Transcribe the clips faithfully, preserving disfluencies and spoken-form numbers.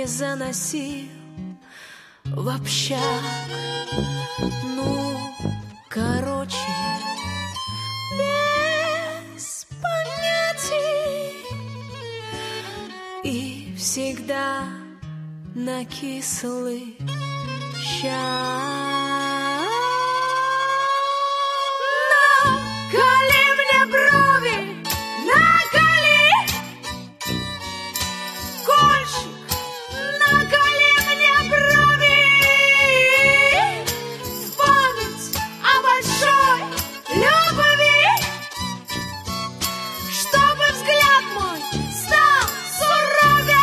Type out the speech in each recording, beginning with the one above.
заносил в общак. Ну, короче, без понятий и всегда на кислый ща. Наколи мне брови, наколи, кольчик, наколи мне брови, в память о большой любви, чтобы взгляд мой стал суровей.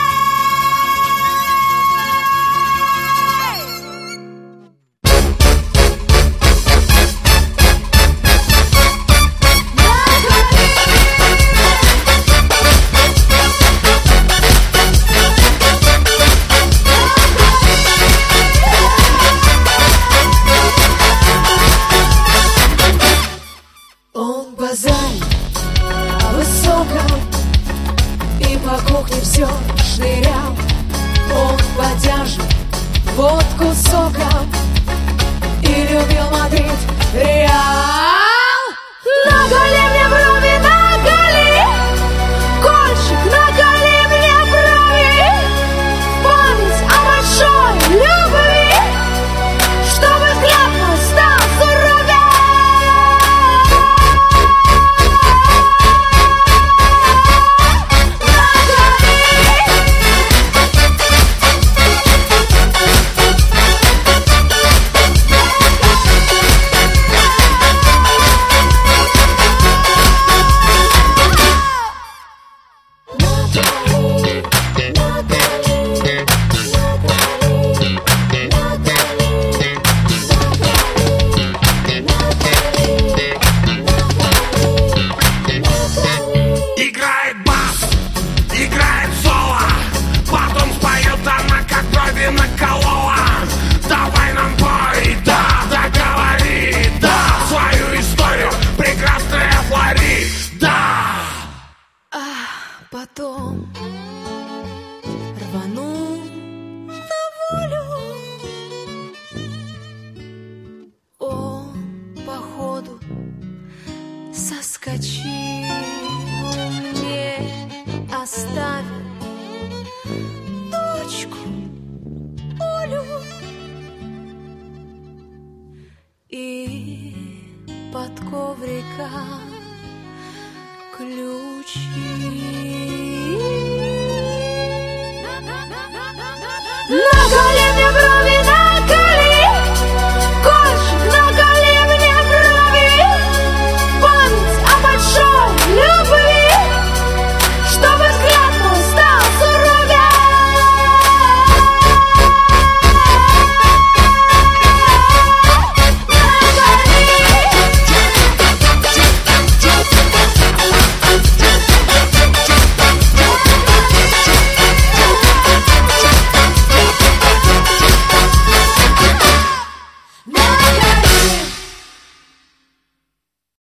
Он базарит о высоком и по кухне все шнырял. Он подержит водку соком и любил Мадрид, Реал. Наколи мне брови, наколи, кольчик, наколи мне брови, в память о большой любви, чтобы взгляд мой стал суровей. Играет бас, играет соло, потом споет она, как брови наколола. Давай нам пой, да, да говори, да, свою историю, прекрасная Флорида. А потом рвану на волю. Он, походу, соскочил, мне оставил дочку Олю и под коврика ключи.